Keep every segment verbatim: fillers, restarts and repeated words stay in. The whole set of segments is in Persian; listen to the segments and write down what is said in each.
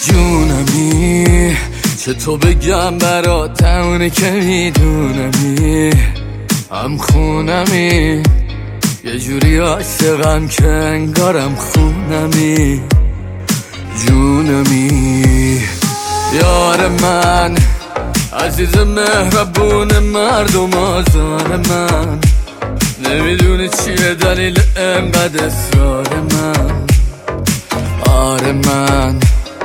جونمی چه تو بگم برات اونی که میدونمی، هم خونمی یه جوری عاشقم که انگارم خونمی. جونمی یار من، عزیز مهربون مردم آزار من، نمیدونی چیه دلیل انقدر اصرار من. آره من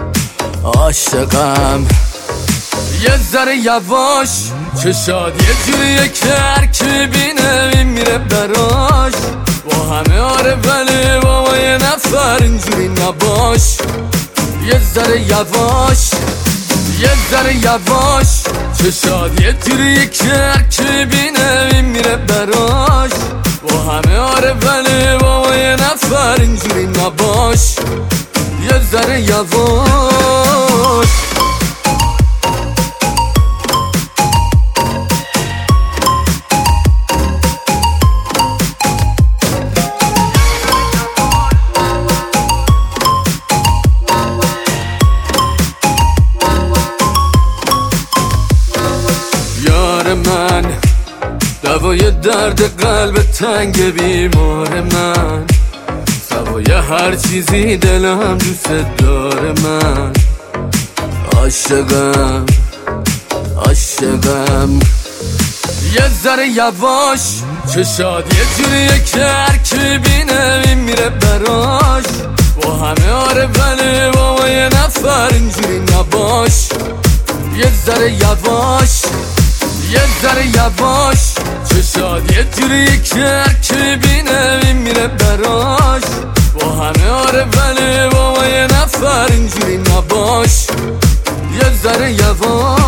عاشقم، یه ذره یواش چشاد یه جوریه که هر کی بینه میره براش. با همه آره ولی با یه نفر اینجوری نباش. یه ذره یواش یه ذره یواش چشاد یه جوریه که هر کی بینه میره براش. با همه آره ولی با یه نفر اینجوری نباش. یه ذره یواش. یار من دوای درد قلب تنگ بیمار من، سوای هر چیزی دلم دوست داره من. عاشقم عاشقم، یه ذره یواش چشاد یه جوریه که هر کی بینه میره براش. با همه آره ولی با یه نفر اینجوری نباش. یه ذره یواش یه ذره یواش چشاد یه جوریه که هر کی بینه میره براش. با همه آره ولی با یه نفر اینجوری نباش. یه ذره یواش.